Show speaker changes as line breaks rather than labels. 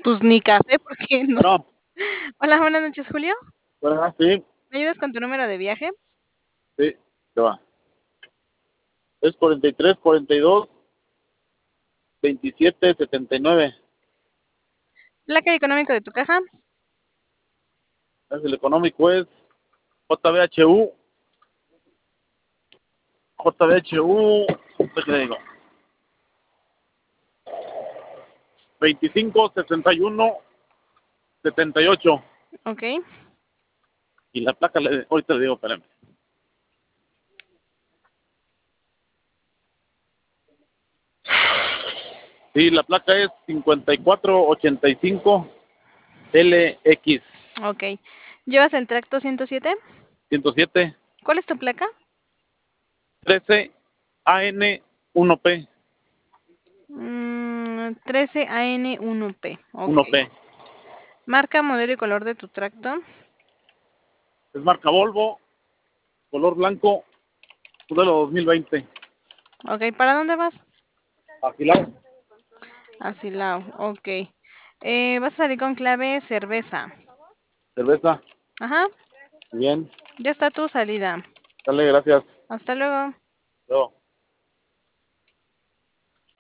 Pues ni café, porque no.
Bueno,
Hola, buenas noches, Julio.
bueno, sí,
¿Me ayudas con tu número de viaje?
sí, te va. Es 43, 42, 27, 79.
Placa y económico de tu caja.
Es el económico es JBHU, JBHU, ¿qué le digo? 25, 61, 78.
Ok.
Y la placa, ahorita le digo, espérame. Sí, la placa es 5485 LX
Ok. ¿Llevas el tracto 107?
107
¿Cuál es tu placa?
13 AN 1P
13AN1P. Ok.
1P.
Marca, modelo y color de tu tracto.
Es marca Volvo, color blanco, modelo 2020.
Ok. ¿Para dónde vas?
Afilado.
A Silao. Ok. Vas a salir con clave cerveza.
Cerveza.
Ajá.
Bien.
Ya está tu salida.
Dale, gracias.
Hasta luego.
Luego.